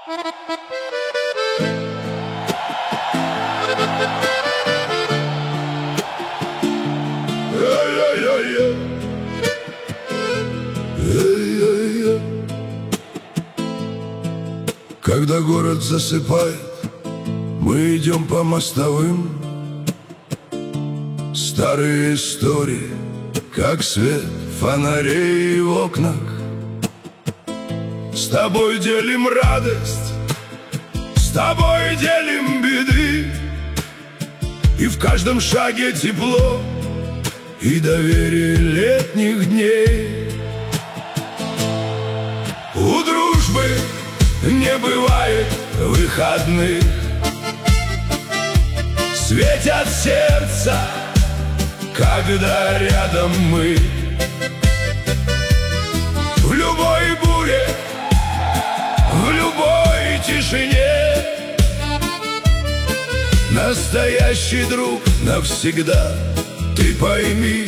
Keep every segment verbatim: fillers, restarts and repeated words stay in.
Когда город засыпает, мы идем по мостовым. Старые истории, как свет фонарей в окнах. С тобой делим радость, с тобой делим беды, и в каждом шаге тепло и доверие летних дней. У дружбы не бывает выходных, светят сердца, когда рядом мы. В любой буре, в любой тишине, настоящий друг навсегда, ты пойми.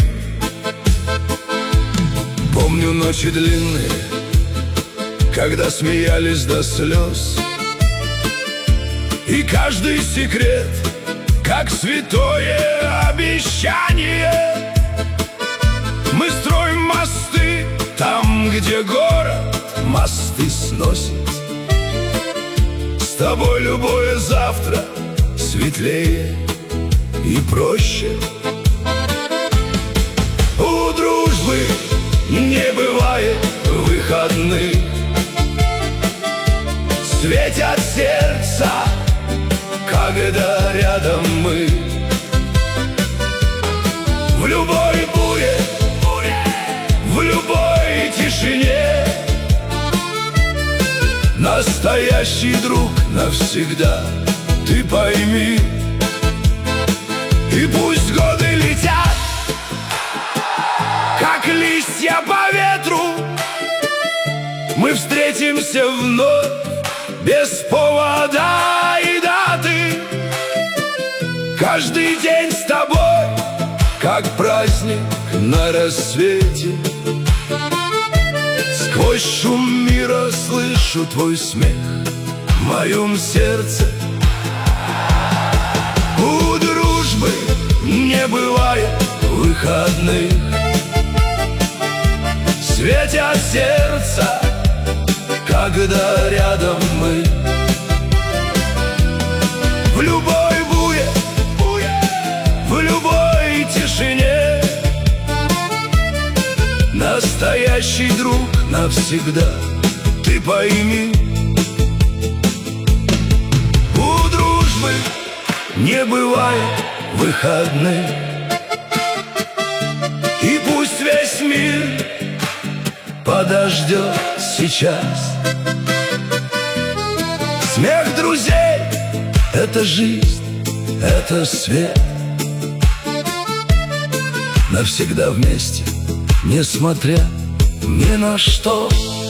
Помню ночи длинные, когда смеялись до слез, и каждый секрет, как святое обещание. Мы строим мосты там, где город мосты сносит. С тобой любое завтра светлее и проще. У дружбы не бывает выходных, светят сердца, когда рядом мы. В любой буре, в любой тишине, настоящий друг навсегда, ты пойми. И пусть годы летят, как листья по ветру, мы встретимся вновь без повода и даты. Каждый день с тобой, как праздник на рассвете. Сквозь шум мира слышу твой смех в моем сердце. У дружбы не бывает выходных, светят сердца, когда рядом мы. В любой буре, в любой тишине, настоящий друг навсегда, ты пойми. У дружбы не бывает выходных, и пусть весь мир подождет сейчас. Смех друзей — это жизнь, это свет. Навсегда вместе, несмотря ни на что.